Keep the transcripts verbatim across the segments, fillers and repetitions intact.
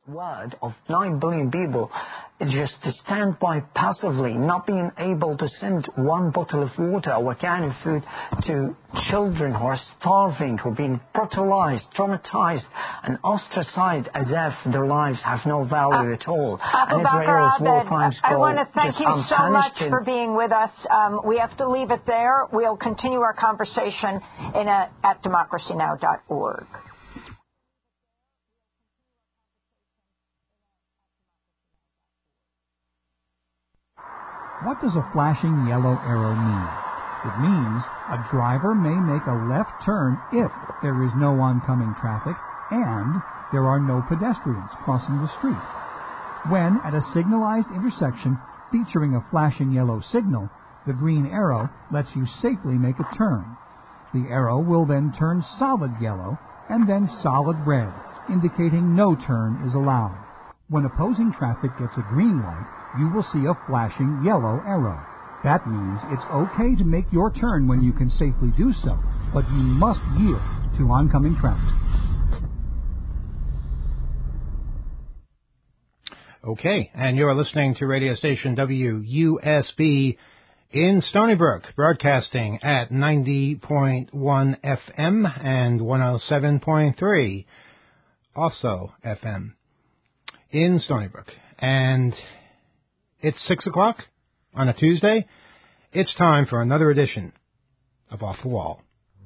word of nine billion people is just to stand by passively, not being able to send one bottle of water or a can of food to children who are starving, who are being brutalized, traumatized, and ostracized as if their lives have no value uh, at all. Abu and Israel's Bakr war Abed, crimes I go want to thank you so much in... for being with us. Um, we have to leave it there. We'll continue our conversation in a, at democracy now dot org. What does a flashing yellow arrow mean? It means a driver may make a left turn if there is no oncoming traffic and there are no pedestrians crossing the street. When at a signalized intersection featuring a flashing yellow signal, the green arrow lets you safely make a turn. The arrow will then turn solid yellow and then solid red, indicating no turn is allowed. When opposing traffic gets a green light, you will see a flashing yellow arrow. That means it's okay to make your turn when you can safely do so, but you must yield to oncoming traffic. Okay, and you're listening to radio station W U S B in Stony Brook, broadcasting at ninety point one F M and one oh seven point three, also F M, in Stony Brook. And it's six o'clock on a Tuesday. It's time for another edition of Off the Wall.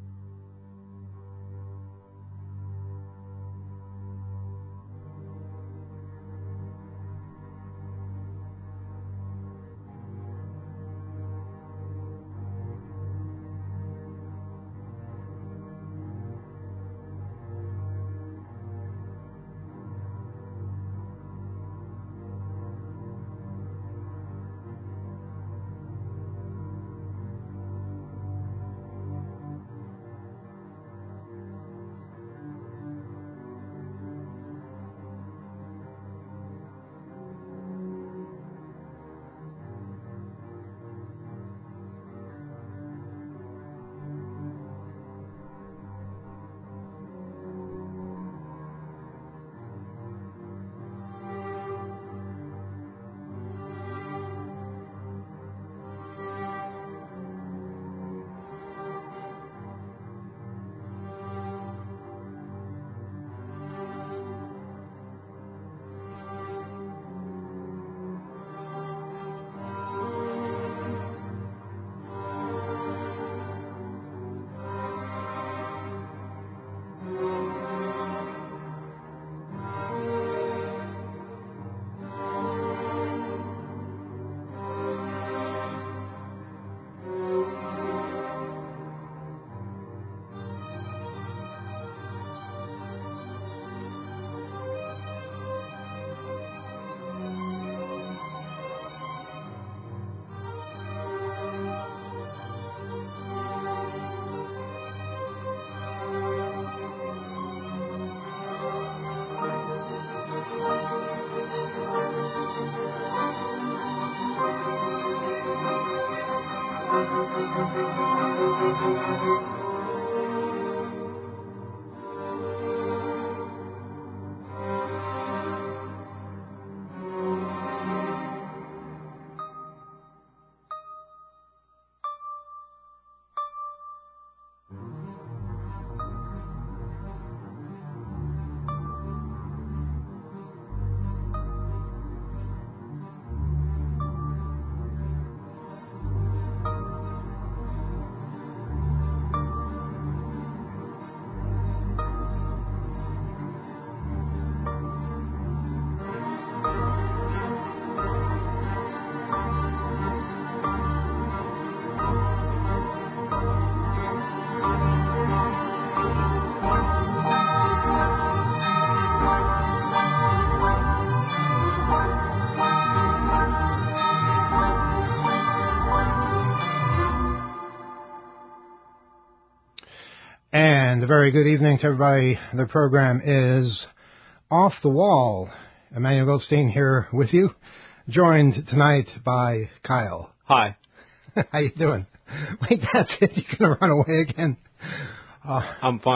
And a very good evening to everybody. The program is Off the Wall. Emmanuel Goldstein here with you, joined tonight by Kyle. Hi. How you doing? Wait, that's it. You're going to run away again. Uh, I'm fine.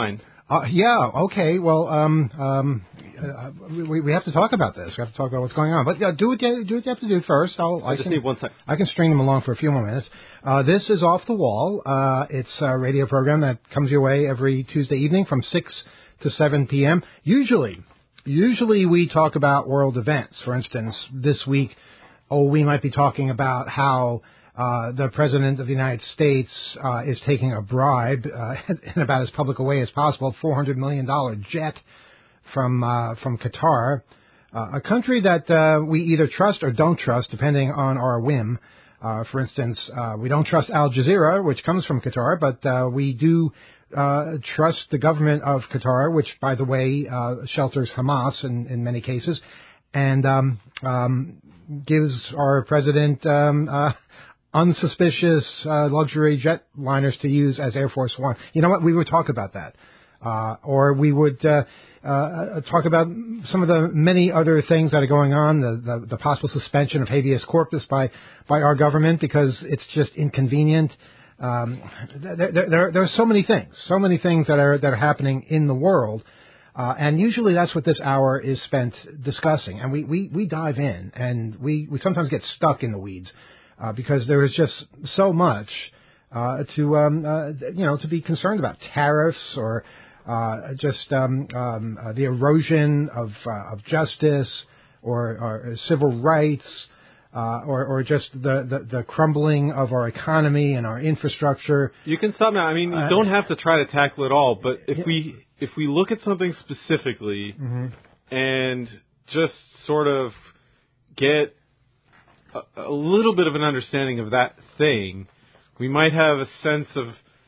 Uh, yeah, okay. Well, um, um, uh, we, we have to talk about this. We have to talk about what's going on. But uh, do what you do what you have to do first. I'll, I, I just can, need one second. I can string them along for a few more minutes. Uh, this is Off the Wall. Uh, it's a radio program that comes your way every Tuesday evening from six to seven p.m. Usually, usually we talk about world events. For instance, this week, oh, we might be talking about how Uh, the President of the United States uh, is taking a bribe uh, in about as public a way as possible, four hundred million dollars jet from uh, from Qatar, uh, a country that uh, we either trust or don't trust, depending on our whim. Uh, for instance, uh, we don't trust Al Jazeera, which comes from Qatar, but uh, we do uh, trust the government of Qatar, which, by the way, uh, shelters Hamas in, in many cases, and um, um, gives our president um, uh, unsuspicious uh, luxury jetliners to use as Air Force One. You know what? We would talk about that. Uh, or we would uh, uh, talk about some of the many other things that are going on, the, the, the possible suspension of habeas corpus by, by our government because it's just inconvenient. Um, there, there, there, there are so many things, so many things that are, that are happening in the world. Uh, and usually that's what this hour is spent discussing. And we, we, we dive in and we, we sometimes get stuck in the weeds. Uh, because there is just so much uh, to, um, uh, you know, to be concerned about. Tariffs or uh, just um, um, uh, the erosion of, uh, of justice or, or civil rights uh, or, or just the, the, the crumbling of our economy and our infrastructure. You can stop now. I mean, you uh, don't have to try to tackle it all, but if yeah. we if we look at something specifically mm-hmm. and just sort of get a, a little bit of an understanding of that thing, we might have a sense of,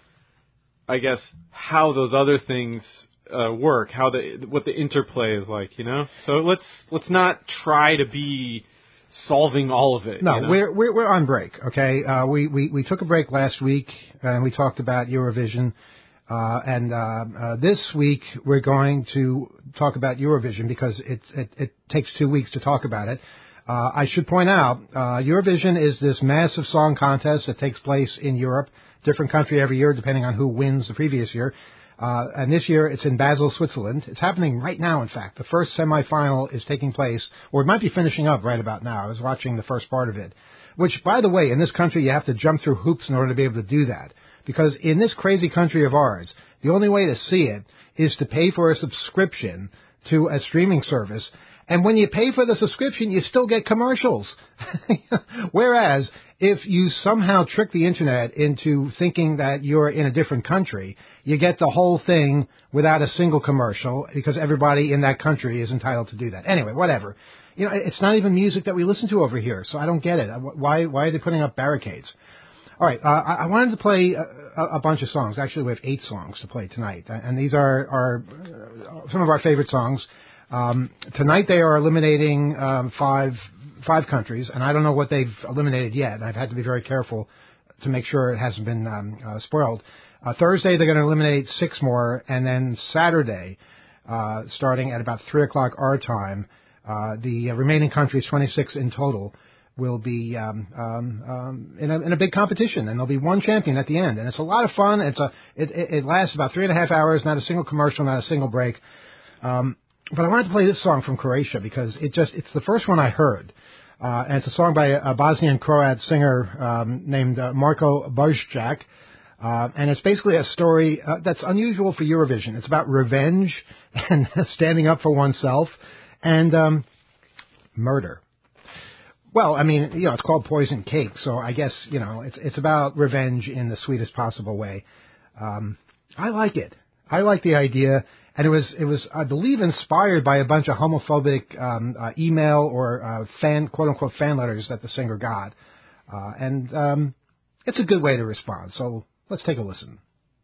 I guess, how those other things uh, work, how the what the interplay is like, you know. So let's let's not try to be solving all of it. No, you know? we're, we're we're on break. Okay, uh, we we we took a break last week and we talked about Eurovision, uh, and uh, uh, this week we're going to talk about Eurovision because it it, it takes two weeks to talk about it. Uh, I should point out, uh, Eurovision is this massive song contest that takes place in Europe, different country every year, depending on who wins the previous year. Uh, and this year it's in Basel, Switzerland. It's happening right now, in fact. The first semifinal is taking place, or it might be finishing up right about now. I was watching the first part of it, which, by the way, in this country you have to jump through hoops in order to be able to do that. Because in this crazy country of ours, the only way to see it is to pay for a subscription to a streaming service. And when you pay for the subscription, you still get commercials. Whereas, if you somehow trick the internet into thinking that you're in a different country, you get the whole thing without a single commercial because everybody in that country is entitled to do that. Anyway, whatever. You know, it's not even music that we listen to over here, so I don't get it. Why, why are they putting up barricades? All right, uh, I wanted to play a, a bunch of songs. Actually, we have eight songs to play tonight, and these are, are some of our favorite songs. Um, tonight they are eliminating um, five five countries, and I don't know what they've eliminated yet. And I've had to be very careful to make sure it hasn't been um, uh, spoiled. Uh, Thursday they're going to eliminate six more, and then Saturday, uh, starting at about three o'clock our time, uh, the remaining countries, twenty-six in total, will be um, um, um, in, a, in a big competition, and there'll be one champion at the end. And it's a lot of fun. It's a it, it, it lasts about three and a half hours. Not a single commercial, not a single break. Um, But I wanted to play this song from Croatia because it just, it's the first one I heard. Uh, and it's a song by a Bosnian Croat singer um, named uh, Marko Božićak. Uh, and it's basically a story uh, that's unusual for Eurovision. It's about revenge and standing up for oneself and um, murder. Well, I mean, you know, it's called Poison Cake, so I guess, you know, it's it's about revenge in the sweetest possible way. Um, I like it. I like the idea. And it was, it was, I believe, inspired by a bunch of homophobic um, uh, email or uh, fan, quote-unquote, fan letters that the singer got. Uh, and um, it's a good way to respond. So let's take a listen.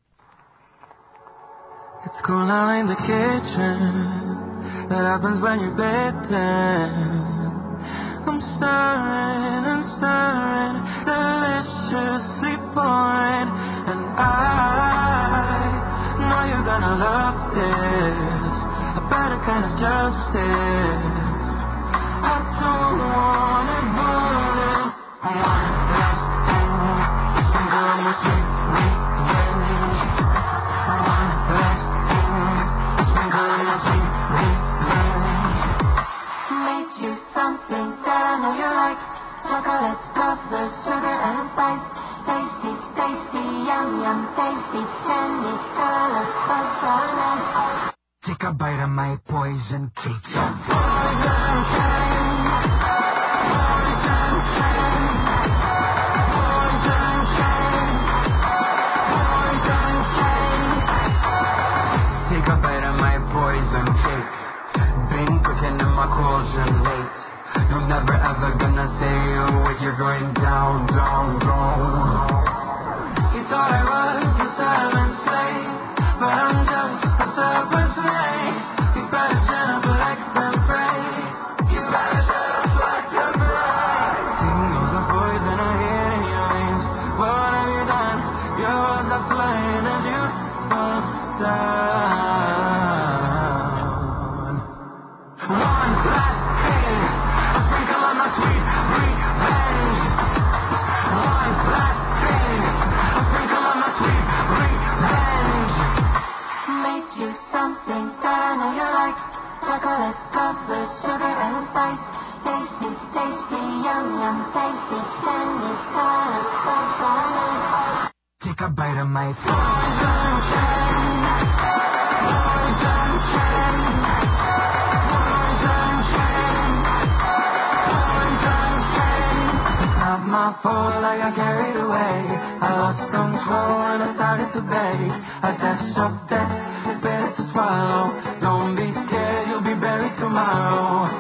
It's cool now in the kitchen. That happens when you're bedding. I'm stirring, I'm stirring, deliciously pouring, and I know you're gonna love this, a better kind of justice. I don't want it more. One last thing, it's been good with sweet revenge. One last thing, something that I know you like. Chocolate covered sugar and spice. Tasty, tasty, yum, yum, tasty. Candy color of chocolate. Take a bite of my poison cake. Poison cake. Poison cake. Poison cake. Poison cake. Take a bite of my poison cake. Been cooking in my cauldron late. You're never ever gonna say what you're going down, down, down. You thought I was a servant slave, but I'm just a servant slave. You better genuflect and pray. You better genuflect and pray. Singles of poison are hitting your veins. What have you done? Your words are flying as you fall down. One last thing, a sprinkle of my sweet revenge. One last thing, a sprinkle of my sweet revenge. Made you something that I know you like. Chocolate covered sugar and spice. Tasty, tasty, yum, yum, tasty. Candy color of chocolate. Take a bite of my Poison cake. Poison cake. Poison cake. Poison cake. It's not my fault I got carried away. I lost control and I started to beg. A dash of death is better to swallow. Don't be scared, you'll be buried tomorrow.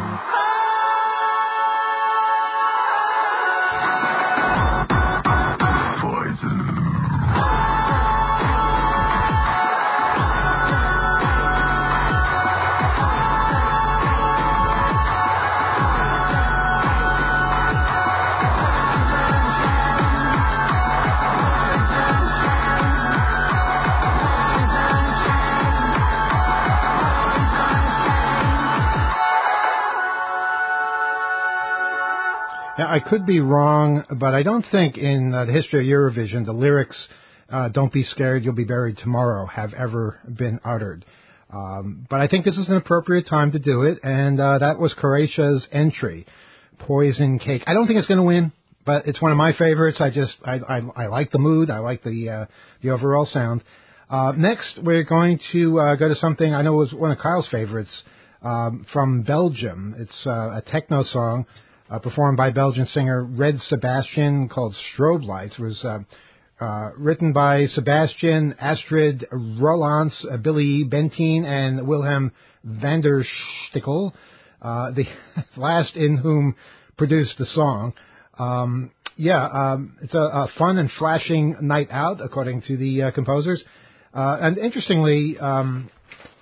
Now, I could be wrong, but I don't think in uh, the history of Eurovision the lyrics, uh, "Don't be scared, you'll be buried tomorrow," have ever been uttered. Um, but I think this is an appropriate time to do it, and uh, that was Croatia's entry, Poison Cake. I don't think it's going to win, but it's one of my favorites. I just, I, I, I like the mood. I like the uh, the overall sound. Uh, next, we're going to uh, go to something I know was one of Kyle's favorites um, from Belgium. It's uh, a techno song. Uh, performed by Belgian singer Red Sebastian, called Strobe Lights. It was uh, uh, written by Sebastian, Astrid Roelants, uh, Billy Bentine, and Wilhelm van der Stickel, uh, the last in whom produced the song. Um, yeah, um, it's a, a fun and flashing night out, according to the uh, composers. Uh, and interestingly, um,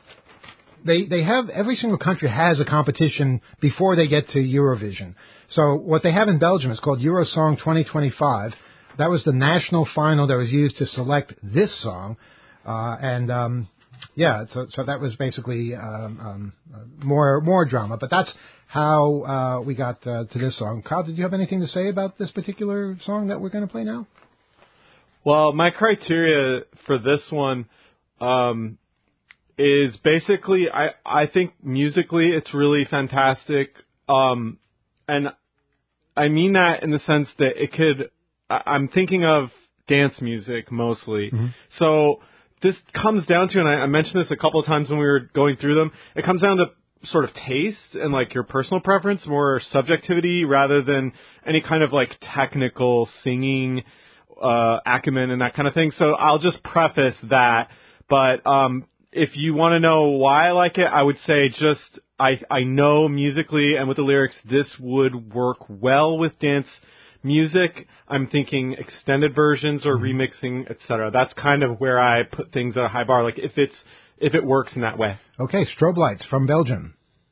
They they have, every single country has a competition before they get to Eurovision. So what they have in Belgium is called Eurosong twenty twenty-five. That was the national final that was used to select this song. Uh, and, um, yeah, so, so that was basically um, um, more more drama. But that's how uh, we got uh, to this song. Kyle, did you have anything to say about this particular song that we're going to play now? Well, my criteria for this one um, is basically, I, I think musically it's really fantastic. Um, and I mean that in the sense that it could, I, I'm thinking of dance music mostly. Mm-hmm. So this comes down to, and I, I mentioned this a couple of times when we were going through them, it comes down to sort of taste and like your personal preference, more subjectivity rather than any kind of like technical singing uh, acumen and that kind of thing. So I'll just preface that. But um, if you want to know why I like it, I would say just I, I know musically and with the lyrics this would work well with dance music. I'm thinking extended versions or mm-hmm. remixing, et cetera. That's kind of where I put things at a high bar. Like if it's if it works in that way. Okay, Strobe Lights from Belgium.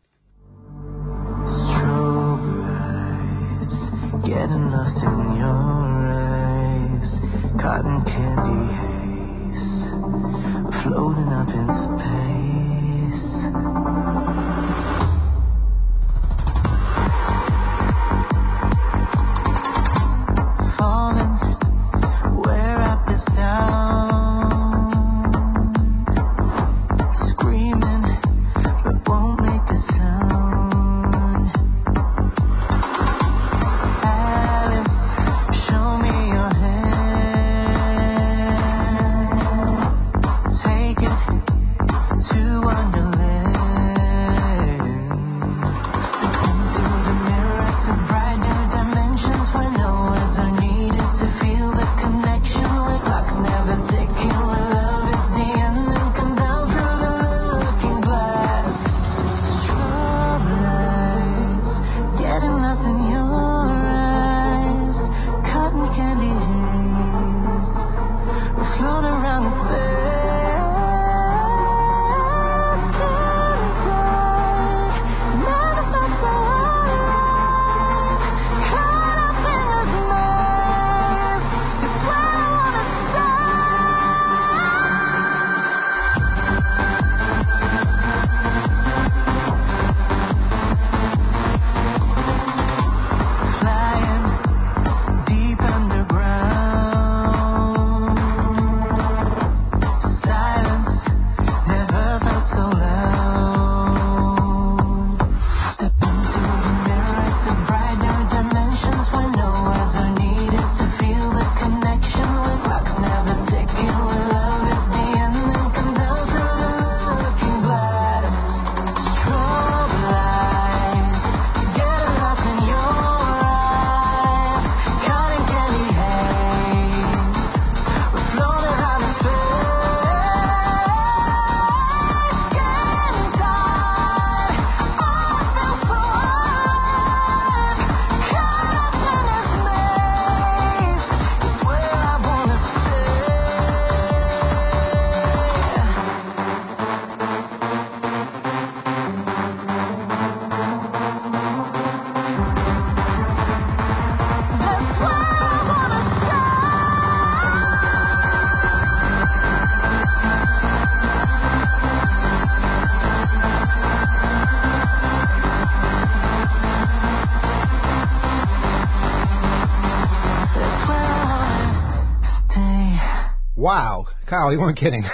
Strobe lights, getting lost in your eyes, cotton candy haze, floating up in space. Falling, where up is down, screaming, but won't make Wow. Kyle, you weren't kidding.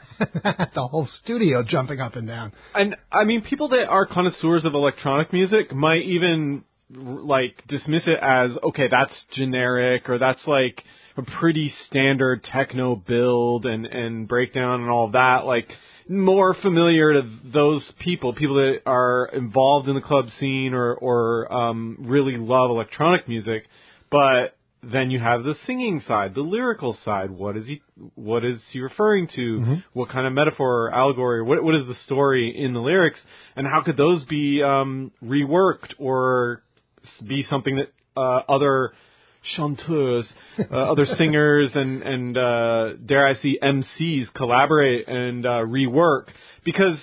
The whole studio jumping up and down. And, I mean, people that are connoisseurs of electronic music might even, like, dismiss it as, okay, that's generic, or that's, like, a pretty standard techno build and, and breakdown and all of that. Like, more familiar to those people, people that are involved in the club scene or, or um, really love electronic music. But then you have the singing side, the lyrical side. What is he? What is he referring to? Mm-hmm. What kind of metaphor or allegory? What what is the story in the lyrics? And how could those be um, reworked or be something that uh, other chanteurs, uh, other singers, and and uh, dare I say M Cs collaborate and uh, rework? Because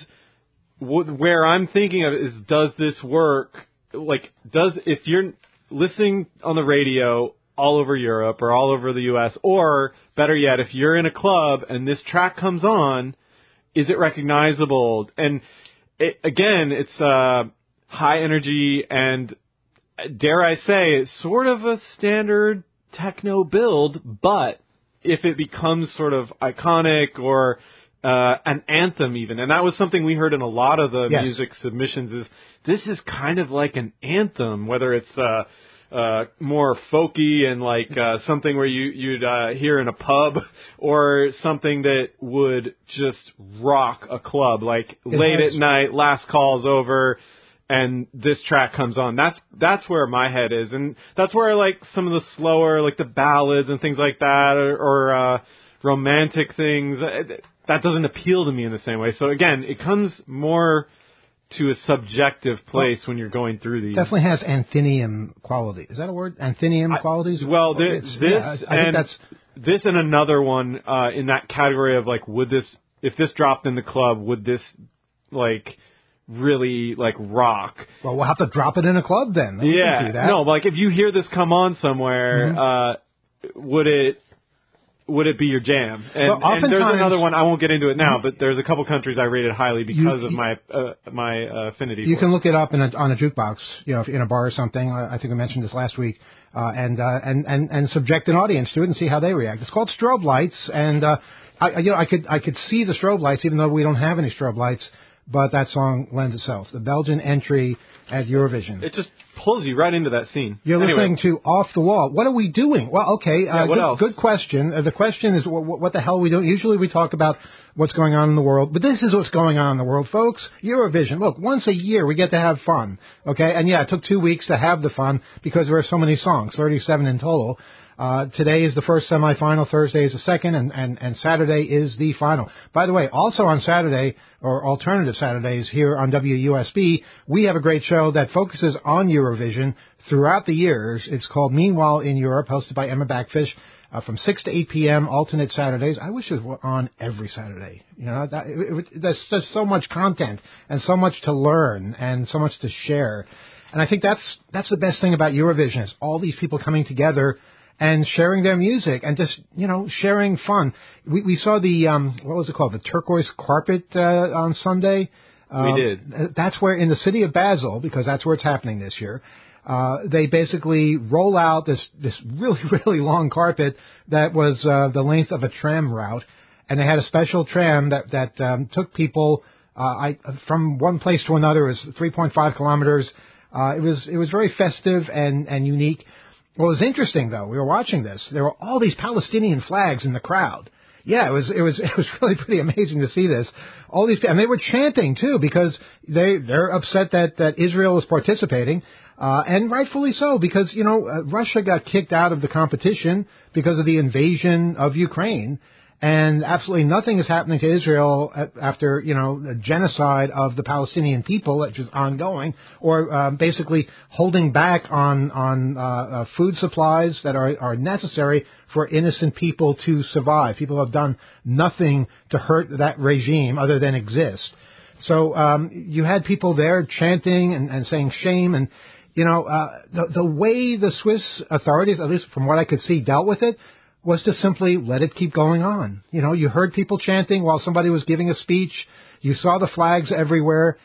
w- where I'm thinking of it is, does this work? Like, does if you're listening on the radio all over Europe or all over the U S, or better yet, if you're in a club and this track comes on, is it recognizable? And it, again, it's uh, high energy and, dare I say, it's sort of a standard techno build, but if it becomes sort of iconic or uh, an anthem even, and that was something we heard in a lot of the yes. music submissions, is this is kind of like an anthem, whether it's uh, Uh, more folky and like uh, something where you, you'd uh, hear in a pub, or something that would just rock a club, like it late has... at night, last call's over, and this track comes on. That's that's where my head is, and that's where like some of the slower, like the ballads and things like that, or, or uh, romantic things, that doesn't appeal to me in the same way. So again, it comes more to a subjective place well, when you're going through these. Definitely has anthemium quality. Is that a word? Anthemium I, qualities? Well, this, this yeah, I, I and think that's this and another one uh, in that category of like, would this, if this dropped in the club, would this like really like rock? Well, we'll have to drop it in a club then. We yeah, can do that. no, like if you hear this come on somewhere, mm-hmm. uh, would it? Would it be your jam? And, well, and there's another one, I won't get into it now, but there's a couple countries I rated highly because you, of my uh, my uh, affinity You for can it. look it up in a, on a jukebox, you know, if in a bar or something. I think I mentioned this last week. Uh, and, uh, and, and, and subject an audience to it and see how they react. It's called Strobe Lights, and, uh, I, you know, I could, I could see the strobe lights even though we don't have any strobe lights, but that song lends itself. The Belgian entry at Eurovision. It just pulls you right into that scene. You're anyway. listening to Off the Wall. What are we doing? Well, okay. Yeah, uh, what good, else? good question. Uh, the question is, what, what the hell are we doing? Usually we talk about what's going on in the world, but this is what's going on in the world, folks. Eurovision. Look, once a year we get to have fun, okay? And yeah, it took two weeks to have the fun because there are so many songs, thirty-seven in total. Uh, today is the first semifinal, Thursday is the second, and, and, and Saturday is the final. By the way, also on Saturday, or alternative Saturdays here on W U S B, we have a great show that focuses on Eurovision throughout the years. It's called Meanwhile in Europe, hosted by Emma Backfish, uh, from six to eight p.m., alternate Saturdays. I wish it was on every Saturday. You know, that, it, it, there's just so much content and so much to learn and so much to share. And I think that's, that's the best thing about Eurovision, is all these people coming together and sharing their music and just, you know, sharing fun. We, we saw the, um, what was it called? The turquoise carpet, uh, on Sunday. Uh, we did. That's where, in the city of Basel, because that's where it's happening this year, uh, they basically roll out this, this really, really long carpet that was, uh, the length of a tram route. And they had a special tram that, that, um, took people, uh, I, from one place to another. It was three point five kilometers. Uh, it was, it was very festive and, and unique. What was interesting, though, we were watching this, there were all these Palestinian flags in the crowd. Yeah, it was it was it was really pretty amazing to see this. All these, and they were chanting too, because they they're upset that that Israel is participating, uh, and rightfully so, because you know uh, Russia got kicked out of the competition because of the invasion of Ukraine. And absolutely nothing is happening to Israel after, you know, the genocide of the Palestinian people, which is ongoing, or uh, basically holding back on on uh, uh, food supplies that are, are necessary for innocent people to survive. People have done nothing to hurt that regime other than exist. So um, you had people there chanting and, and saying shame, and you know uh, the the way the Swiss authorities, at least from what I could see, dealt with it was to simply let it keep going on. You know, you heard people chanting while somebody was giving a speech. You saw the flags everywhere,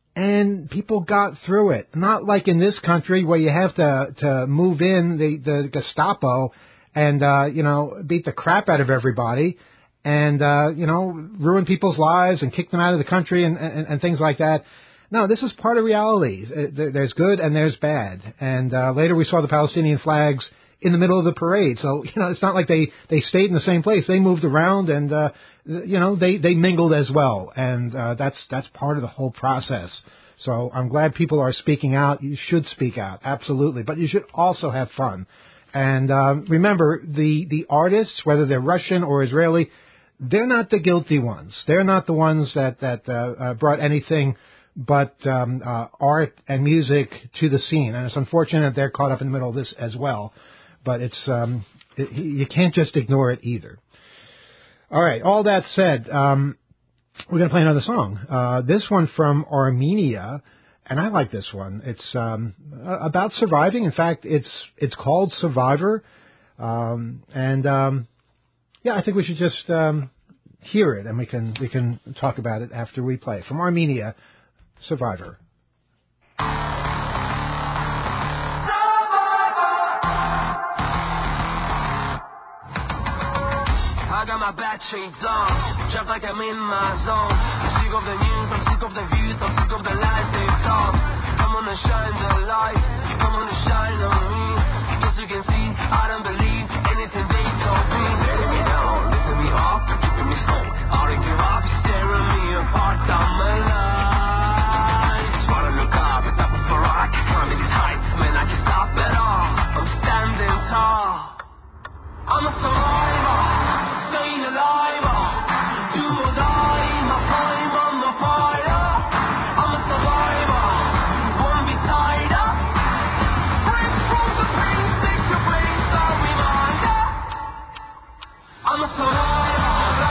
and people got through it. Not like in this country where you have to to move in the, the Gestapo and, uh, you know, beat the crap out of everybody. and, uh, you know, ruin people's lives and kick them out of the country and, and, and things like that. No, this is part of reality. There's good and there's bad. And uh, later we saw the Palestinian flags in the middle of the parade. So, you know, it's not like they, they stayed in the same place. They moved around and, uh, you know, they, they mingled as well. And uh, that's that's part of the whole process. So I'm glad people are speaking out. You should speak out, absolutely. But you should also have fun. And um, remember, the, the artists, whether they're Russian or Israeli, they're not the guilty ones. They're not the ones that, that uh, uh, brought anything but um, uh, art and music to the scene. And it's unfortunate they're caught up in the middle of this as well. But it's um, it, you can't just ignore it either. All right, all that said, um, we're going to play another song. Uh, this one from Armenia. And I like this one. It's um, about surviving. In fact, it's it's called Survivor. Um, and um, yeah, I think we should just um, hear it, and we can we can talk about it after we play. From Armenia, Survivor. I got my bad shades on, just like I'm in my zone. I'm sick of the news, I'm sick of the views, I'm sick of the lies they talk. Come on and shine the light, come on and shine on me. Cause you can see, I don't believe anything they told me. Letting me down, lifting me up, keeping me slow. I don't give up, tearing me apart, I'm alive. Just wanna look up, it's up for rock. Climbing these heights, man, I can't stop at all. I'm standing tall, I'm a survivor. Staying alive, do or die, my prime on the fire. I'm a survivor, won't be tied up. Break from the pain, take your place, I'll remind ya. I'm a survivor.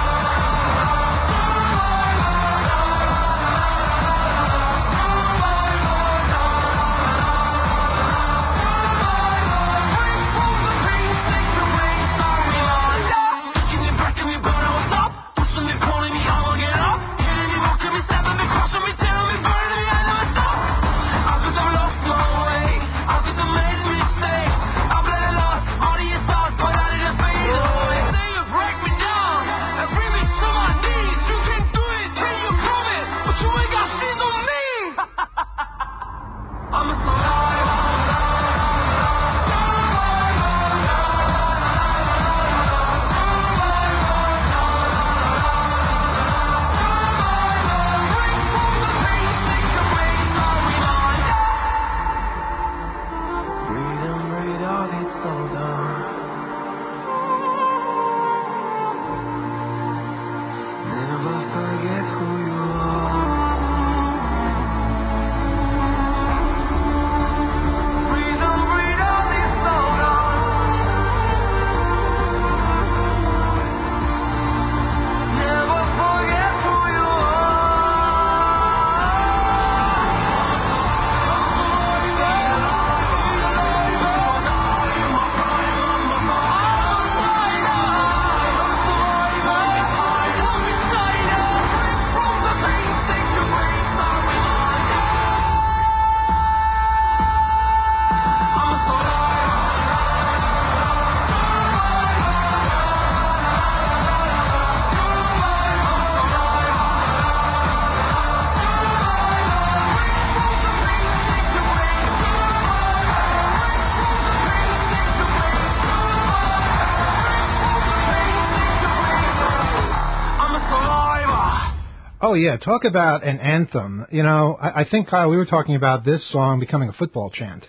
Oh, yeah. Talk about an anthem. You know, I, I think, Kyle, we were talking about this song becoming a football chant.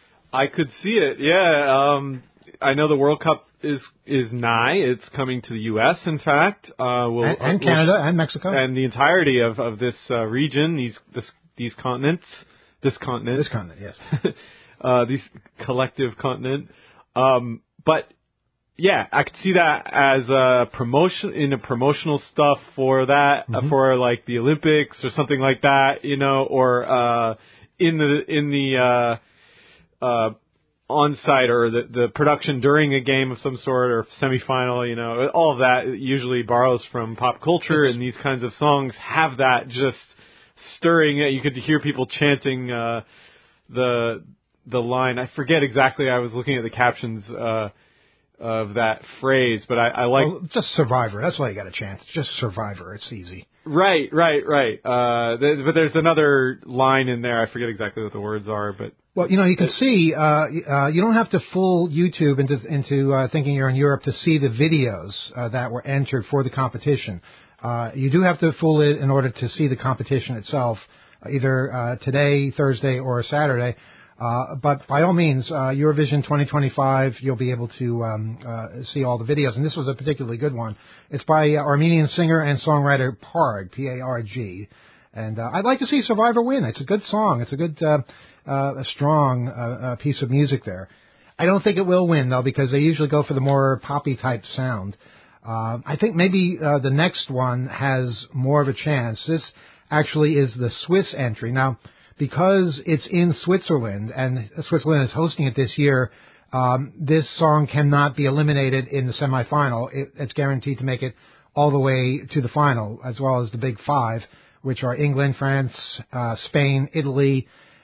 I could see it, yeah. Um, I know the World Cup is is nigh. It's coming to the U S, in fact. Uh, we'll, and and we'll, Canada and Mexico. And the entirety of, of this uh, region, these this, these continents. This continent. This continent, yes. uh, these collective continent. Um, but... Yeah, I could see that as a promotion in a promotional stuff for that, mm-hmm. uh, for like the Olympics or something like that, you know, or uh, in the in the uh, uh, on-site or the, the production during a game of some sort or semifinal, you know, all of that usually borrows from pop culture, it's, and these kinds of songs have that just stirring it. You could hear people chanting uh, the the line. I forget exactly. I was looking at the captions. Uh, of that phrase, but I, I like well, just Survivor. That's why you got a chance. Just Survivor. It's easy. Right, right, right. Uh, th- but there's another line in there. I forget exactly what the words are, but well, you know, you can see. Uh, uh, you don't have to fool YouTube into into uh, thinking you're in Europe to see the videos uh, that were entered for the competition. Uh, you do have to fool it in order to see the competition itself, either uh, today, Thursday, or Saturday. Uh, but by all means, uh, Eurovision twenty twenty-five, you'll be able to um, uh, see all the videos. And this was a particularly good one. It's by uh, Armenian singer and songwriter Parg, P A R G. And uh, I'd like to see Survivor win. It's a good song. It's a good, uh, uh, a strong uh, uh, piece of music there. I don't think it will win, though, because they usually go for the more poppy-type sound. Uh, I think maybe uh, the next one has more of a chance. This actually is the Swiss entry. Now, because it's in Switzerland, and Switzerland is hosting it this year, um, this song cannot be eliminated in the semifinal. It, it's guaranteed to make it all the way to the final, as well as the big five, which are England, France, uh, Spain, Italy,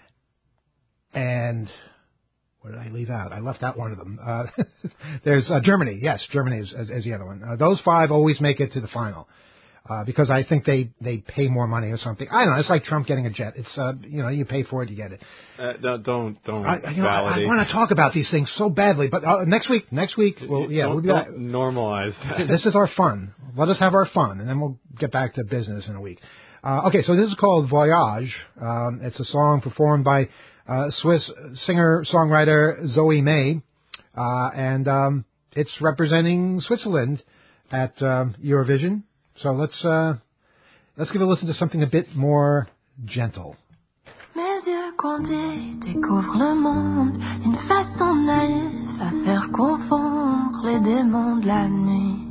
and what did I leave out? I left out one of them. Uh, there's uh, Germany. Yes, Germany is, is, is the other one. Uh, those five always make it to the final. Uh, because I think they, they pay more money or something. I don't know. It's like Trump getting a jet. It's, uh, you know, you pay for it, you get it. Uh, no, don't, don't I, you know, validate. I, I want to talk about these things so badly, but uh, next week, next week, well, yeah, don't, we'll be don't back. normalize that. This is our fun. Let us have our fun, and then we'll get back to business in a week. Uh, okay, so this is called Voyage. Um, it's a song performed by uh, Swiss singer-songwriter Zoe May, uh, and um, it's representing Switzerland at um, Eurovision. So let's uh, let's give a listen to something a bit more gentle. Mes yeux condés découvrent le monde d'une façon naïve à faire confondre les démons de la nuit.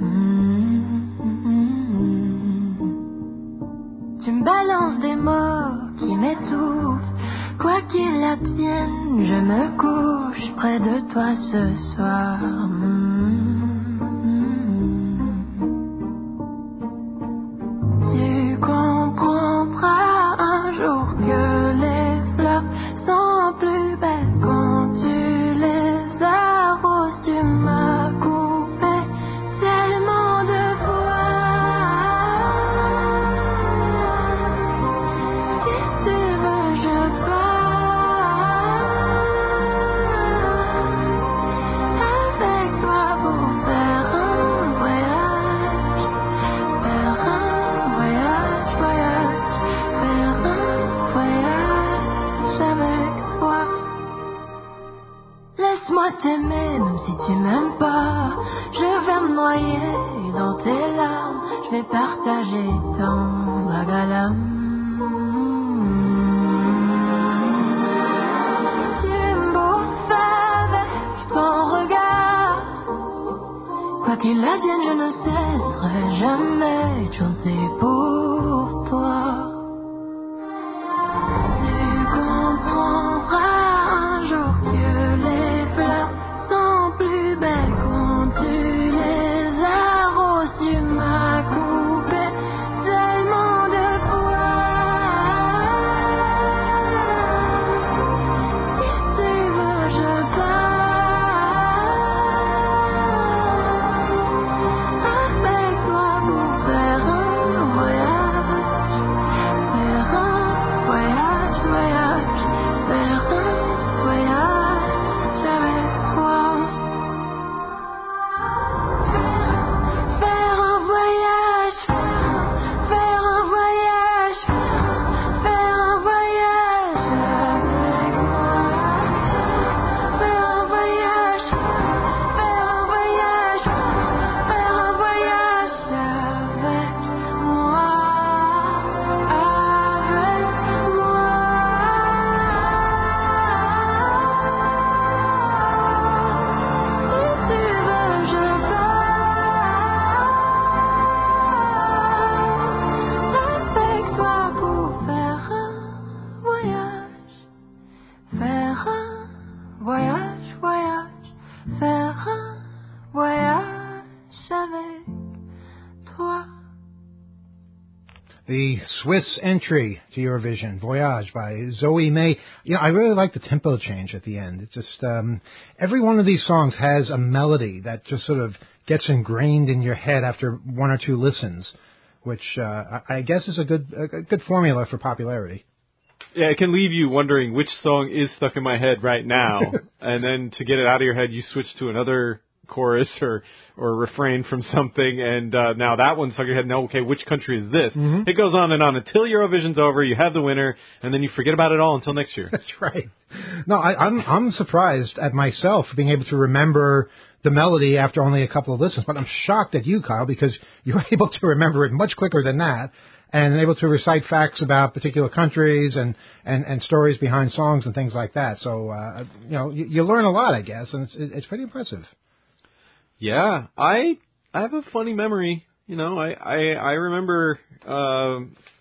Mm-hmm. Tu me balances des mots qui m'étouffent. Quoi qu'il advienne, je me couche près de toi ce soir. Mm-hmm. Tu comprendras un jour que les fleurs sont plus belles quand tu les arroses. Tu m'as coupé tellement de fois. Si tu veux, je pars avec toi pour faire un voyage, faire un voyage, voyage, faire un voyage avec toi. Laisse-moi t'aimer même si tu m'aimes pas. Je vais me noyer dans tes larmes. Je vais partager ton magalam. Tu me bouffes avec ton regard. Quoi qu'il advienne, je ne cesserai jamais de chanter pour toi. Tu comprendras un jour que les fleurs sont plus belles quand tu les arroses. Tu m'as coupé tellement de fois. Si tu veux, je pars avec toi pour faire un voyage, The Swiss entry to Eurovision, Voyage by Zoe May. You know, I really like the tempo change at the end. It's just, um, every one of these songs has a melody that just sort of gets ingrained in your head after one or two listens, which, uh, I guess is a good, a good formula for popularity. Yeah, it can leave you wondering which song is stuck in my head right now, and then to get it out of your head, you switch to another chorus or or refrain from something, and uh, now that one's stuck in your head. No, okay, which country is this? Mm-hmm. It goes on and on until Eurovision's over. You have the winner, and then you forget about it all until next year. That's right. No, I, I'm I'm surprised at myself being able to remember the melody after only a couple of listens, but I'm shocked at you, Kyle, because you're able to remember it much quicker than that, and able to recite facts about particular countries and, and, and stories behind songs and things like that. So, uh, you know, you, you learn a lot, I guess, and it's it's pretty impressive. Yeah, I I have a funny memory. You know, I I, I remember uh,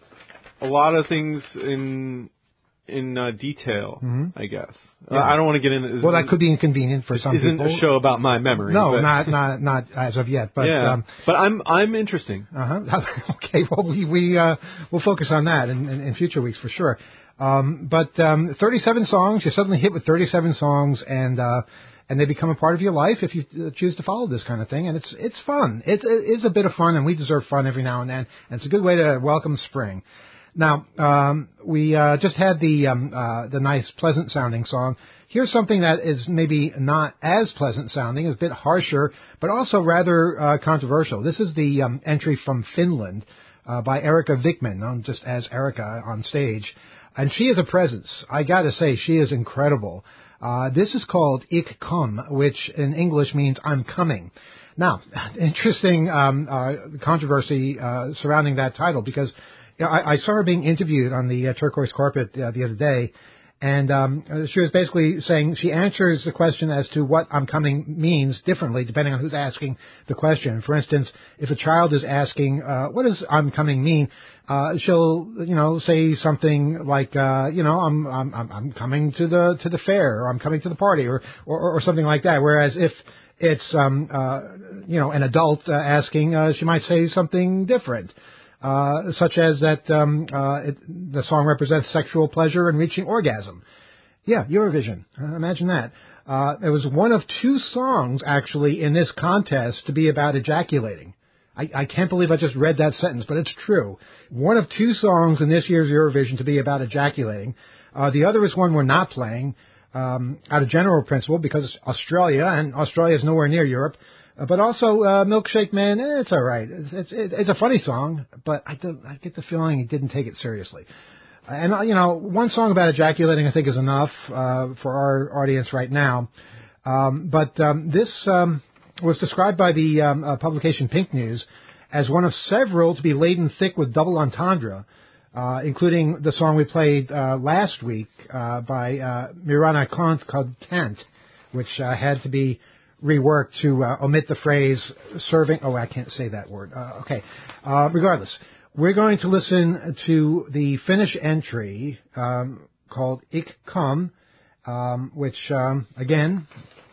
a lot of things in in uh, detail. Mm-hmm. I guess yeah. uh, I don't want to get into. Well, that could be inconvenient for some isn't people. Isn't a show about my memory? No, but. not not not as of yet. But yeah, um, but I'm I'm interesting. Uh huh. Okay. Well, we we uh, we'll focus on that in, in, in future weeks for sure. Um, but um, thirty-seven songs. You're suddenly hit with thirty-seven songs, and uh, and they become a part of your life if you choose to follow this kind of thing. And it's it's fun. It, it is a bit of fun, and we deserve fun every now and then. And it's a good way to welcome spring. Now, um, we uh, just had the um, uh, the nice, pleasant-sounding song. Here's something that is maybe not as pleasant-sounding, it's a bit harsher, but also rather uh, controversial. This is the um, entry from Finland uh, by Erika Vikman, known just as Erika on stage. And she is a presence. I got to say, she is incredible. Uh, this is called Ik kom, which in English means I'm coming. Now, interesting um, uh, controversy uh, surrounding that title, because Yeah, I, I saw her being interviewed on the uh, Turquoise Carpet uh, the other day, and um, she was basically saying she answers the question as to what I'm coming means differently depending on who's asking the question. For instance, if a child is asking, uh, what does I'm coming mean, uh, she'll, you know, say something like, uh, you know, I'm, I'm, I'm coming to the, to the fair, or I'm coming to the party, or, or, or something like that. Whereas if it's, um, uh, you know, an adult uh, asking, uh, she might say something different. Uh, such as that um, uh, it, the song represents sexual pleasure and reaching orgasm. Yeah, Eurovision. Uh, imagine that. Uh, it was one of two songs, actually, in this contest to be about ejaculating. I, I can't believe I just read that sentence, but it's true. One of two songs in this year's Eurovision to be about ejaculating. Uh, the other is one we're not playing um, out of general principle because it's Australia, and Australia is nowhere near Europe. But also, uh, Milkshake Man, eh, it's all right. It's, it's it's a funny song, but I, do, I get the feeling he didn't take it seriously. And, uh, you know, one song about ejaculating I think is enough uh, for our audience right now. Um, but um, this um, was described by the um, uh, publication Pink News as one of several to be laden thick with double entendre, uh, including the song we played uh, last week uh, by uh, Mirana Kant called Kant, which uh, had to be reworked to uh, omit the phrase serving. Oh, I can't say that word. Uh, okay. Uh, regardless, we're going to listen to the Finnish entry um, called Ik kom, um, which, um, again,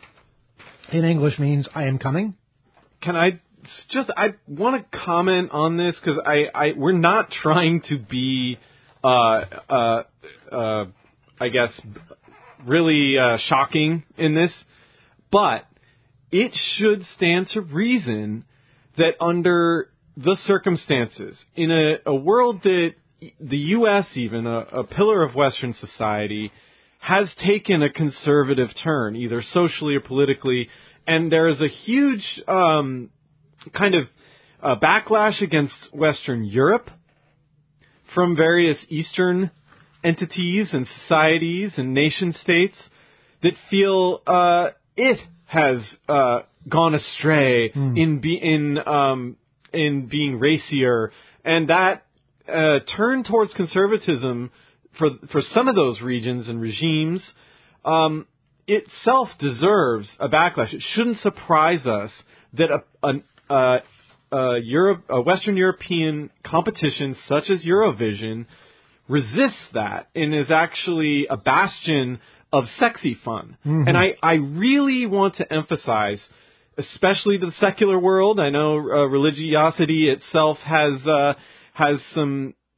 in English means I am coming. Can I just, I want to comment on this because I, I, we're not trying to be, uh, uh, uh, I guess, really uh, shocking in this, but it should stand to reason that under the circumstances, in a, a world that the U S, even a, a pillar of Western society, has taken a conservative turn, either socially or politically, and there is a huge um, kind of uh, backlash against Western Europe from various Eastern entities and societies and nation states that feel uh, it has uh, gone astray mm. in be in um, in being racier, and that uh, turn towards conservatism for for some of those regions and regimes um, itself deserves a backlash. It shouldn't surprise us that a, a, a, a, Europe, a Western European competition such as Eurovision resists that and is actually a bastion of sexy fun. Mm-hmm. And I, I really want to emphasize, especially the secular world, I know uh, religiosity itself has uh, has some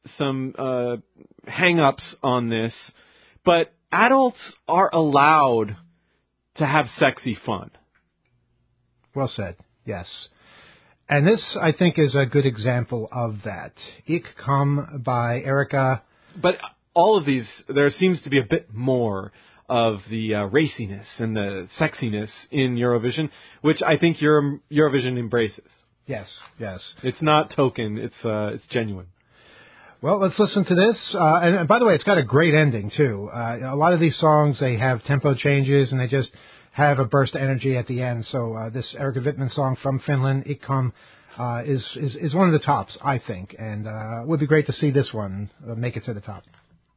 some uh, hang-ups on this, but adults are allowed to have sexy fun. Well said. Yes. And this, I think, is a good example of that. Ich Komm by Erika. But all of these, there seems to be a bit more of the uh, raciness and the sexiness in Eurovision, which I think Euro- Eurovision embraces. Yes, yes. It's not token, it's uh, it's genuine. Well, let's listen to this. Uh, and, and by the way, it's got a great ending, too. Uh, a lot of these songs, they have tempo changes, and they just have a burst of energy at the end. So uh, this Erika Wittman song from Finland, Ich Komm, uh, is, is, is one of the tops, I think. And uh, it would be great to see this one uh, make it to the top.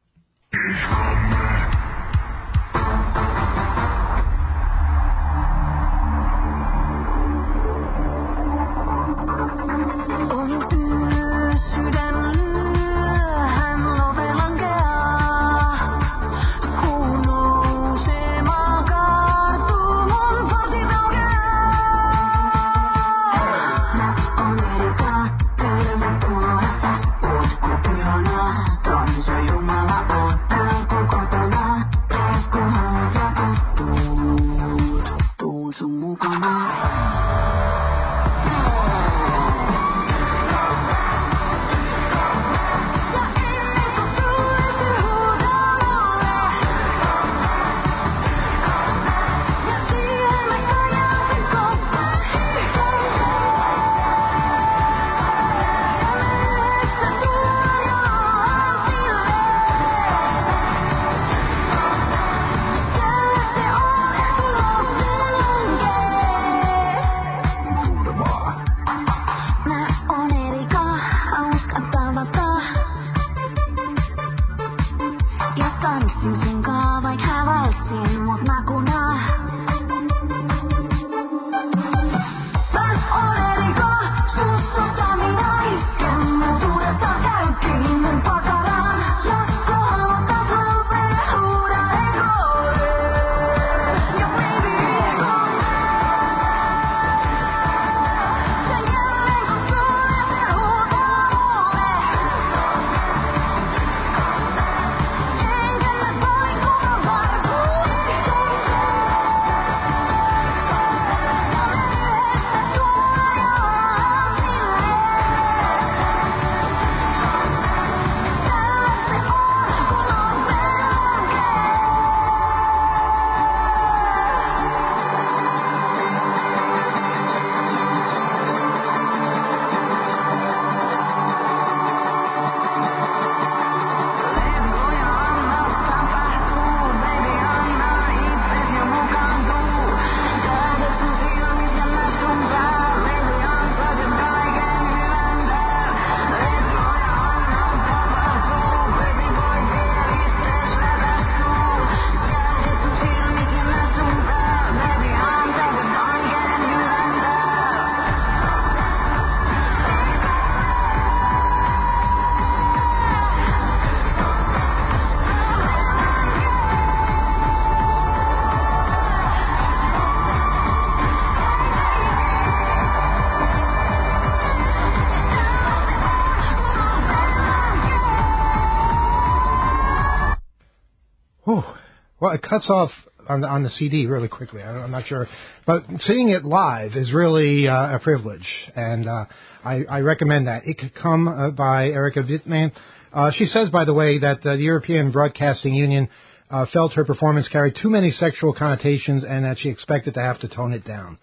Well, it cuts off on the, on the C D really quickly. I don't, I'm not sure. But seeing it live is really uh, a privilege, and uh, I, I recommend that. Ich Komm uh, by Erika Wittman. Uh, she says, by the way, that uh, the European Broadcasting Union uh, felt her performance carried too many sexual connotations and that she expected to have to tone it down.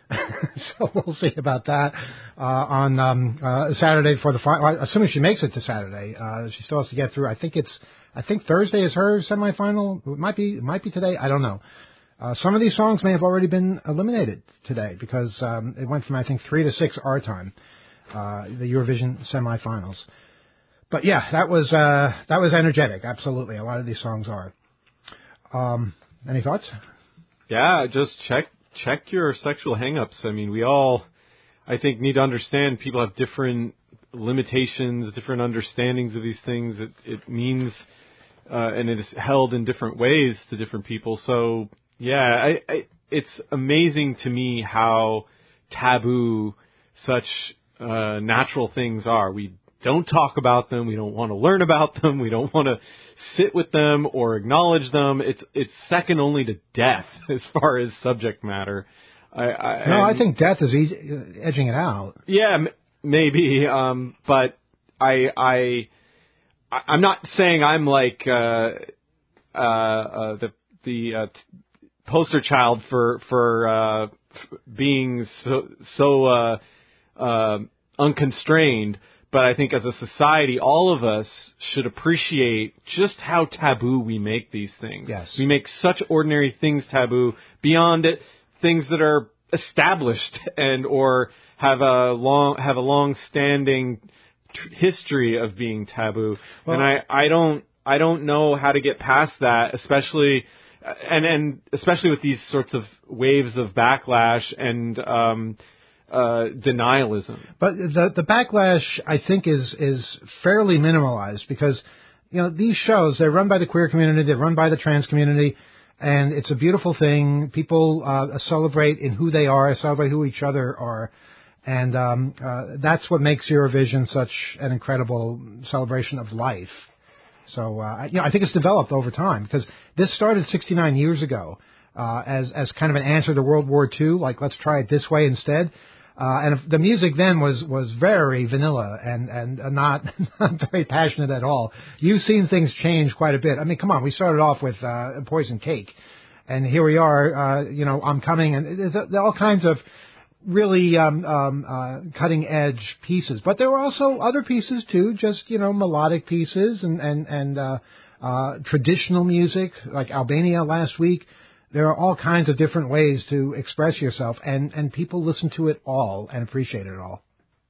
So we'll see about that uh, on um, uh, Saturday for the final. Assuming she makes it to Saturday, uh, she still has to get through. I think it's. I think Thursday is her semifinal. It might be. It might be today. I don't know. Uh, some of these songs may have already been eliminated today because um, it went from I think three to six our time, uh, the Eurovision semifinals. But yeah, that was uh, that was energetic. Absolutely, a lot of these songs are. Um, any thoughts? Yeah, just check. Check your sexual hang-ups. I mean, we all, I think, need to understand people have different limitations, different understandings of these things. It, it means, uh, and it is held in different ways to different people. So, yeah, I, I, it's amazing to me how taboo such uh, natural things are. We don't talk about them. We don't want to learn about them. We don't want to sit with them or acknowledge them. It's it's second only to death as far as subject matter. I, I, no, I think death is easy, edging it out. Yeah, m- maybe. Um, but I I I'm not saying I'm like uh, uh, uh, the the uh, t- poster child for for uh, f- being so so uh, uh, unconstrained. But I think as a society, all of us should appreciate just how taboo we make these things. Yes. We make such ordinary things taboo. Beyond it, things that are established and or have a long have a long-standing tr- history of being taboo. Well, and I, I don't I don't know how to get past that, especially and and especially with these sorts of waves of backlash and um, Uh, denialism. But the the backlash, I think, is is fairly minimalized because, you know, these shows, they're run by the queer community, they're run by the trans community, and it's a beautiful thing. People uh, celebrate in who they are, celebrate who each other are, and um, uh, that's what makes Eurovision such an incredible celebration of life. So, uh, you know, I think it's developed over time because this started sixty-nine years ago uh, as as kind of an answer to World War Two, like let's try it this way instead. Uh, and the music then was, was very vanilla and, and not, not very passionate at all. You've seen things change quite a bit. I mean, come on, we started off with uh, Poison Cake, and here we are, uh, you know, I'm Coming, and there's, there are all kinds of really um, um, uh, cutting-edge pieces. But there were also other pieces, too, just, you know, melodic pieces and, and, and uh, uh, traditional music, like Albania last week. There are all kinds of different ways to express yourself, and, and people listen to it all and appreciate it all.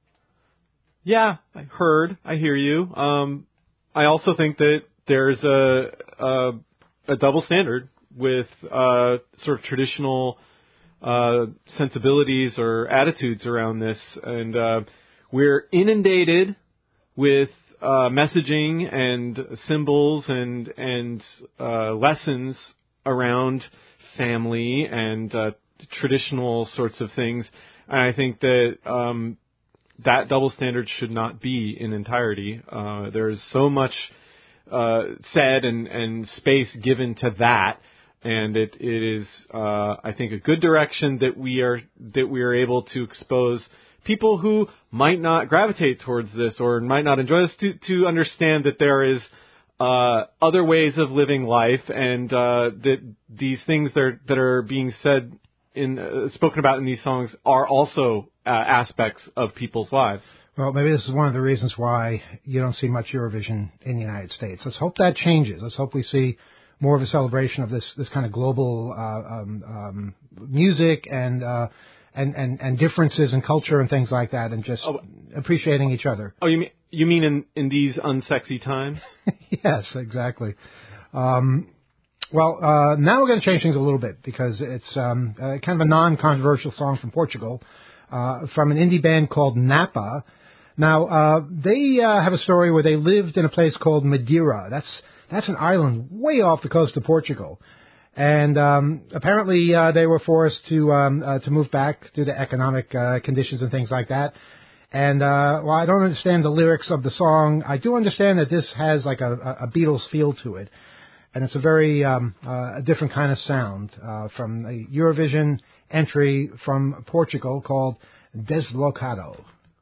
Yeah, I heard. I hear you. Um, I also think that there's a a, a double standard with uh, sort of traditional uh, sensibilities or attitudes around this, and uh, we're inundated with uh, messaging and symbols and and uh, lessons around family and uh, traditional sorts of things, and I think that um, that double standard should not be in entirety. Uh, there's so much uh, said and, and space given to that, and it, it is, uh, I think, a good direction that we are that we are able to expose people who might not gravitate towards this or might not enjoy this to, to understand that there is Uh, other ways of living life, and uh, that these things that are, that are being said in uh, spoken about in these songs are also uh, aspects of people's lives. Well, maybe this is one of the reasons why you don't see much Eurovision in the United States. Let's hope that changes. Let's hope we see more of a celebration of this this kind of global uh, um, um, music and, uh, and and and differences in culture and things like that, and just oh, appreciating each other. Oh, you mean you mean in, in these unsexy times? Yes, exactly. Um, well, uh, now we're going to change things a little bit because it's um, uh, kind of a non-controversial song from Portugal, uh, from an indie band called Napa. Now, uh, they uh, have a story where they lived in a place called Madeira. That's that's an island way off the coast of Portugal. And um, apparently uh, they were forced to um, uh, to move back due to economic uh, conditions and things like that. And uh, while I don't understand the lyrics of the song, I do understand that this has like a, a Beatles feel to it. And it's a very um, uh, a different kind of sound uh, from the Eurovision entry from Portugal called Deslocado.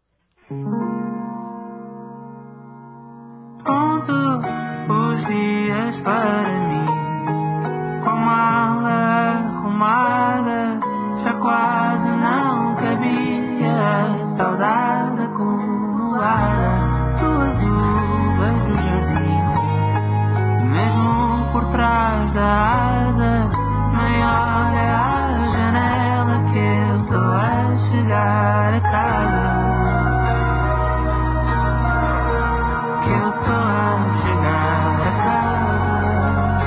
Conto os dias para mim, com mala arrumada, já quase não cabia, saudade acumulada, tuas uvas no jardim, mesmo por trás da asa, maior é a janela que eu estou a chegar a casa. Que eu tô a chegar a casa.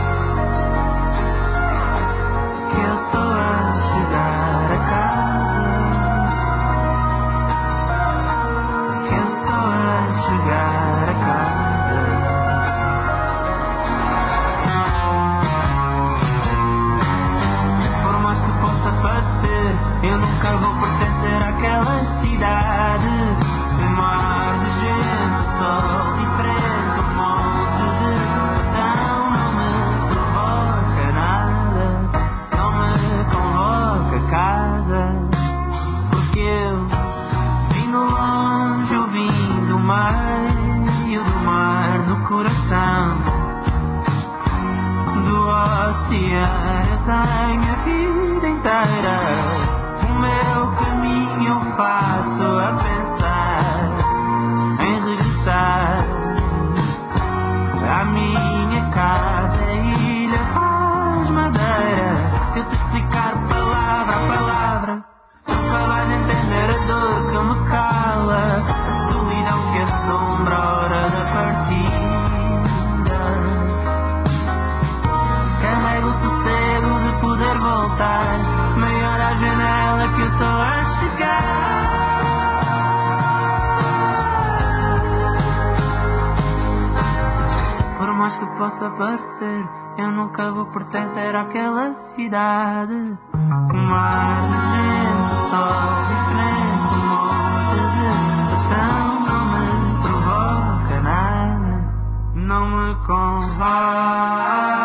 eu tenho a vida inteira. O meu caminho eu faço a pensar em regressar à minha casa, a ilha faz madeira. Se eu te explicar palavra a palavra, nunca vais entender a dor que me cala, a solidão que assombra a hora da partida. Carrego o sossego de poder voltar, maior a janela que eu estou a chegar. Por mais que possa parecer, eu nunca vou pertencer àquela cidade. Mar, gente, sol diferente, um monte de botão não me provoca nada, não me convoca.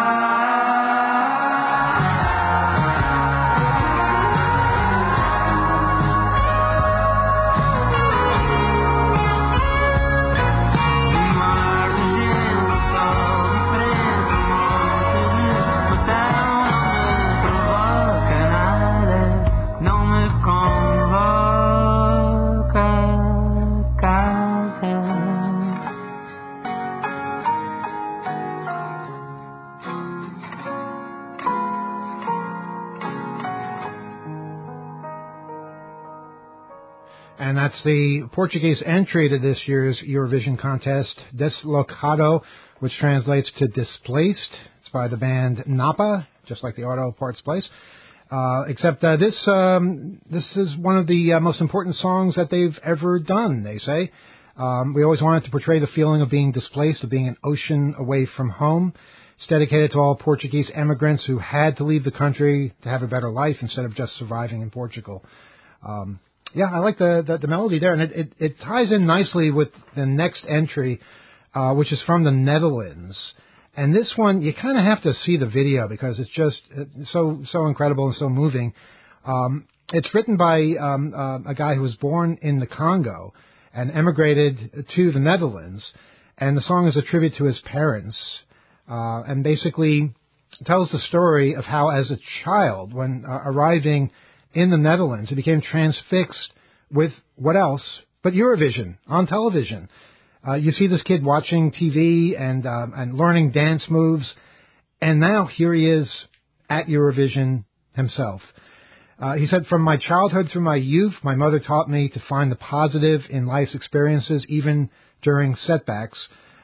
And that's the Portuguese entry to this year's Eurovision contest, Deslocado, which translates to Displaced. It's by the band Napa, just like the auto parts place. Uh, except uh, this um, this is one of the uh, most important songs that they've ever done, they say. Um, we always wanted to portray the feeling of being displaced, of being an ocean away from home. It's dedicated to all Portuguese immigrants who had to leave the country to have a better life instead of just surviving in Portugal. Um, yeah, I like the, the, the melody there, and it, it, it ties in nicely with the next entry, uh, which is from the Netherlands. And this one, you kind of have to see the video because it's just so so incredible and so moving. Um, it's written by um, uh, a guy who was born in the Congo and emigrated to the Netherlands, and the song is a tribute to his parents, uh, and basically tells the story of how, as a child, when uh, arriving in the Netherlands, he became transfixed with what else but Eurovision on television. Uh, you see this kid watching T V and um, and learning dance moves, and now here he is at Eurovision himself. Uh, he said, "From my childhood through my youth, my mother taught me to find the positive in life's experiences, even during setbacks."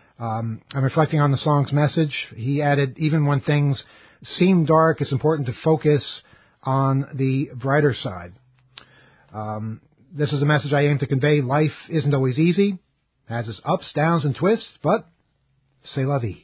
Um, I'm reflecting on the song's message. He added, "Even when things seem dark, it's important to focus on the brighter side." Um, this is a message I aim to convey. Life isn't always easy. Has its ups, downs, and twists, but c'est la vie.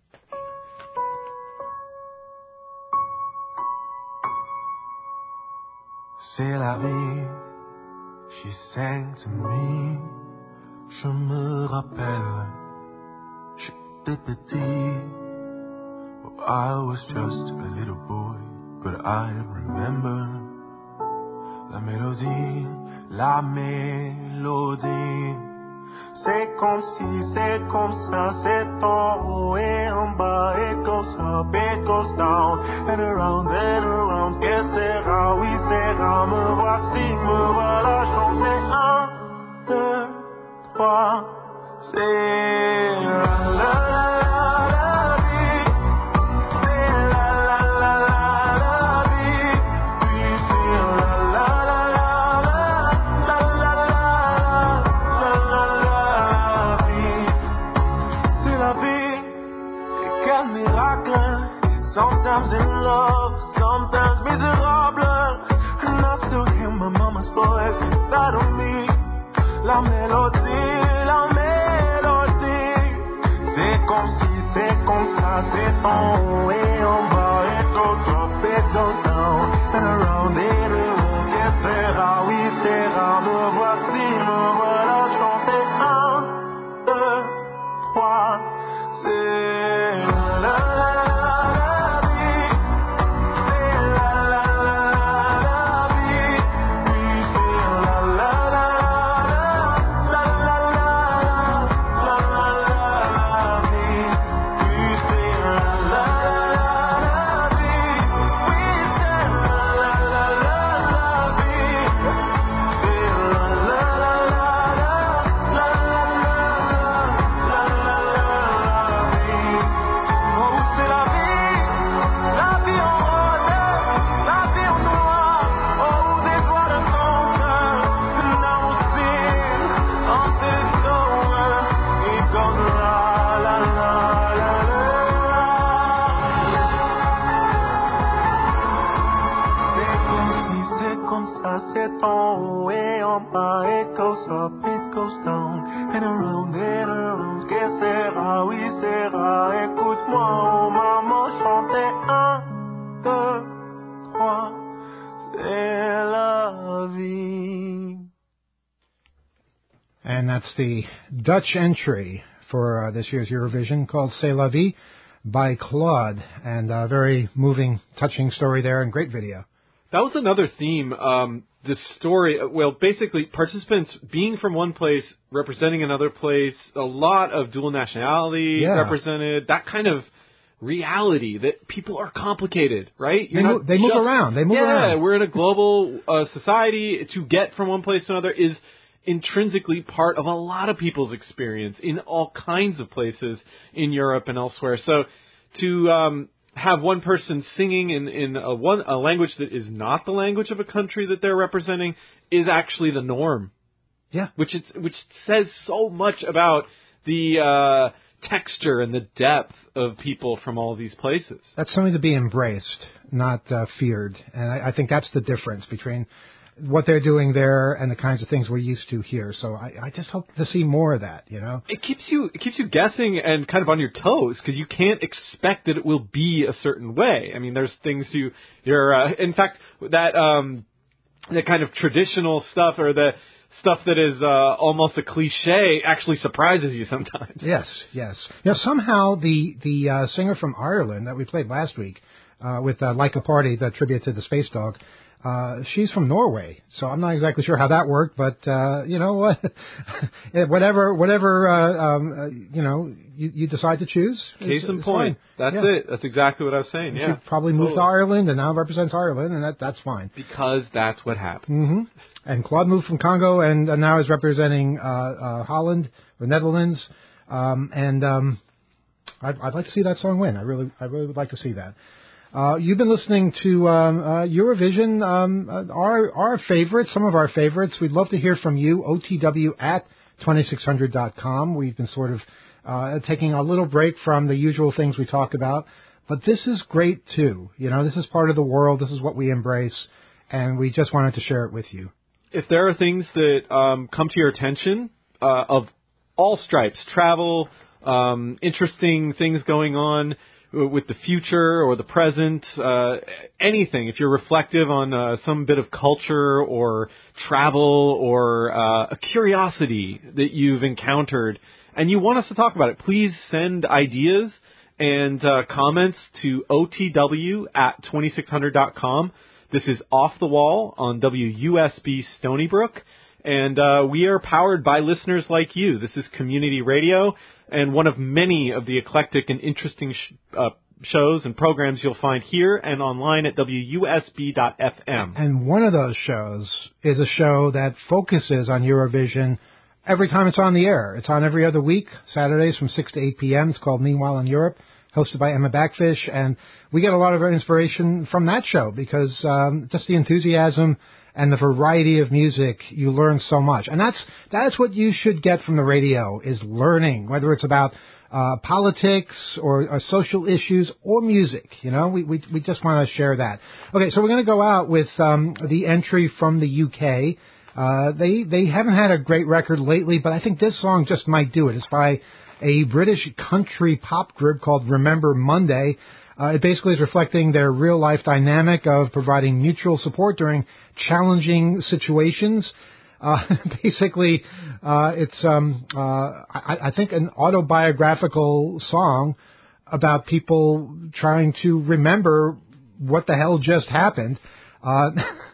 C'est la vie, she sang to me. Je me rappelle, j'étais petit. Oh, I was just a little boy, but I remember la mélodie, la mélodie. C'est comme si, c'est comme ça, c'est en haut et en bas. It goes up, it goes down, and around and around. Et c'est rare, oui c'est rare, me voici, me voilà chanter. Un, deux, trois, c'est la la la la vie. C'est la la la la la vie. Puis c'est la la la la la la la la la la la. Quel miracle, sometimes in love, c'est ton way on my. It goes up, it goes down, and around and around. Que sera, oui sera. Écoute-moi, oh maman, chanter un, deux, trois. C'est la vie. And that's the Dutch entry for uh, this year's Eurovision called C'est la vie by Claude. And a very moving, touching story there and great video. That was another theme. Um, the story, well, basically participants being from one place, representing another place, a lot of dual nationality Yeah. represented, that kind of reality that people are complicated, right? They, move, they move around. They move yeah, around. Yeah, we're in a global uh, society. To get from one place to another is intrinsically part of a lot of people's experience in all kinds of places in Europe and elsewhere. So to um, have one person singing in, in a, one, a language that is not the language of a country that they're representing is actually the norm. Yeah. Which is, which says so much about the uh, texture and the depth of people from all these places. That's something to be embraced, not uh, feared. And I, I think that's the difference between what they're doing there and the kinds of things we're used to here. So I, I just hope to see more of that, you know? It keeps you it keeps you guessing and kind of on your toes because you can't expect that it will be a certain way. I mean, there's things you you're uh, in fact that um the kind of traditional stuff or the stuff that is uh, almost a cliche actually surprises you sometimes. Yes, yes. You know, somehow the the uh, singer from Ireland that we played last week uh, with uh, Like a Party, the tribute to the Space Dog. Uh, she's from Norway, so I'm not exactly sure how that worked, but, uh, you know what, whatever, whatever, uh, um, uh, you know, you, you decide to choose. Case it's, in it's point. Fine. That's yeah. it. That's exactly what I was saying. And yeah. She probably moved totally. to Ireland and now represents Ireland, and that, that's fine. Because that's what happened. Mm-hmm. And Claude moved from Congo and uh, now is representing, uh, uh, Holland or Netherlands. Um, and, um, I'd, I'd like to see that song win. I really, I really would like to see that. Uh, you've been listening to um, uh, Eurovision, um, uh, our our favorites, some of our favorites. We'd love to hear from you, O T W at twenty-six hundred dot com. We've been sort of uh, taking a little break from the usual things we talk about. But this is great, too. You know, this is part of the world. This is what we embrace. And we just wanted to share it with you. If there are things that um, come to your attention uh, of all stripes, travel, um, interesting things going on, with the future or the present, uh, anything. If you're reflective on uh, some bit of culture or travel or uh, a curiosity that you've encountered and you want us to talk about it, please send ideas and uh, comments to O T W at twenty-six hundred dot com. This is Off the Wall on W U S B Stony Brook. And uh, we are powered by listeners like you. This is community radio and one of many of the eclectic and interesting sh- uh, shows and programs you'll find here and online at W U S B dot F M. And one of those shows is a show that focuses on Eurovision every time it's on the air. It's on every other week, Saturdays from six to eight p.m. It's called Meanwhile in Europe, hosted by Emma Backfish. And we get a lot of inspiration from that show because um, just the enthusiasm and the variety of music, you learn so much. And that's that's what you should get from the radio, is learning, whether it's about uh, politics or, or social issues or music. You know, we, we, we just want to share that. Okay, so we're going to go out with um, the entry from the U K. Uh, they, they haven't had a great record lately, but I think this song just might do it. It's by a British country pop group called Remember Monday. Uh, it basically is reflecting their real-life dynamic of providing mutual support during challenging situations. Uh, basically, uh, it's, um, uh, I, I think, an autobiographical song about people trying to remember what the hell just happened. Uh,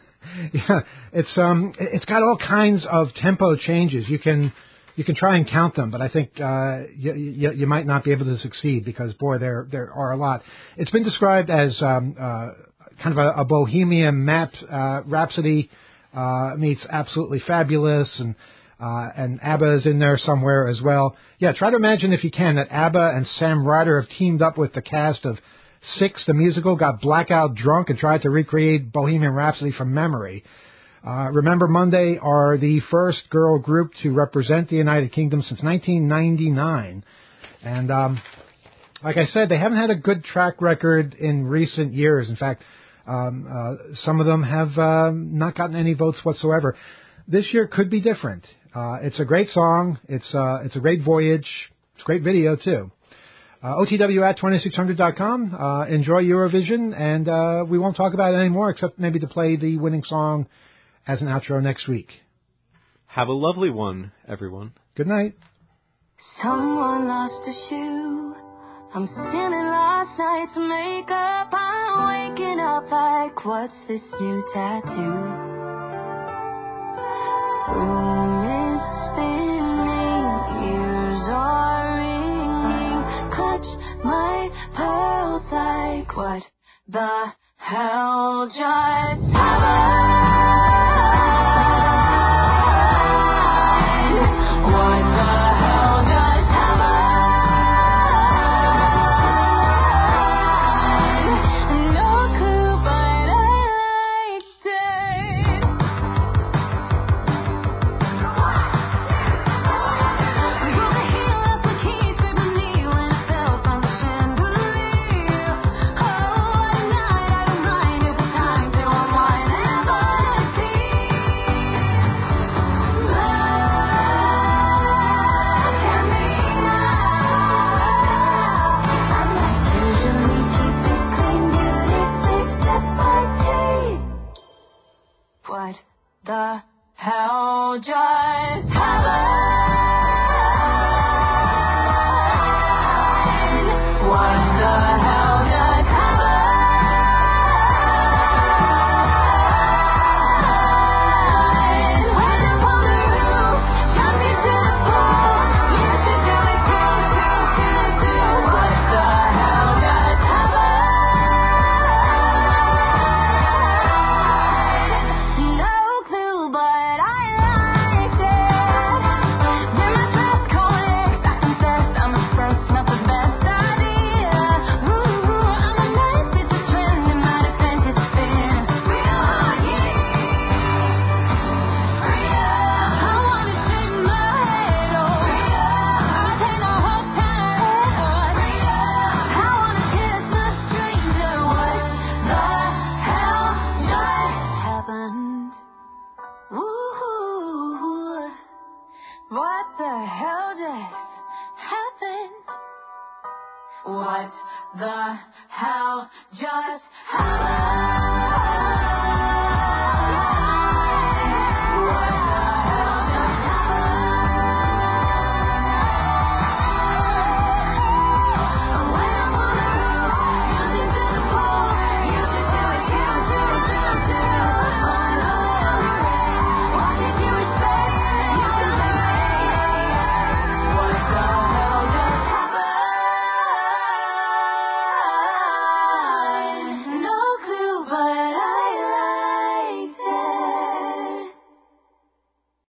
yeah, it's um, it's got all kinds of tempo changes. You can. You can try and count them, but I think uh, you, you, you might not be able to succeed because, boy, there there are a lot. It's been described as um, uh, kind of a, a bohemian map, uh, Rhapsody uh, meets Absolutely Fabulous, and uh, and ABBA is in there somewhere as well. Yeah, try to imagine, if you can, that ABBA and Sam Ryder have teamed up with the cast of Six, the musical, got blackout drunk and tried to recreate Bohemian Rhapsody from memory. Uh, Remember Monday are the first girl group to represent the United Kingdom since nineteen ninety-nine. And um, like I said, they haven't had a good track record in recent years. In fact, Um, uh, some of them have um, not gotten any votes whatsoever. This year could be different. Uh, it's a great song. It's uh, it's a great voyage. It's a great video, too. Uh, O T W at twenty-six hundred dot com. Uh, enjoy Eurovision, and uh, we won't talk about it anymore except maybe to play the winning song as an outro next week. Have a lovely one, everyone. Good night. Someone lost a shoe. I'm stealing last night's makeup. I'm waking up like, what's this new tattoo? Room is spinning, ears are ringing. Clutch my pearls like, what the hell just happened? What the hell just happened? No clue, but I liked it. Broke the heel off the keys, scraped my knee when I fell from the chandelier. Oh, what a night, I don't mind if it's time to unwind and have a tea. Look at me now. I might usually keep it clean, beauty except my teeth. What the hell just happened? What the hell just happened? Went up on the roof, jumped into the pool. Used to do it too, too, too, too. What the hell just happened? No clue, but I liked it. Then my trust collects, I confess I'm obsessed, not the best idea. Ooh, I'm a nice bitch, a trend in my defense, it's been real, yeah. I wanna shake my head, oh. I take the whole time, I wanna kiss a stranger. What the hell just happened? Ooh, what the hell just happened? What the hell just happened?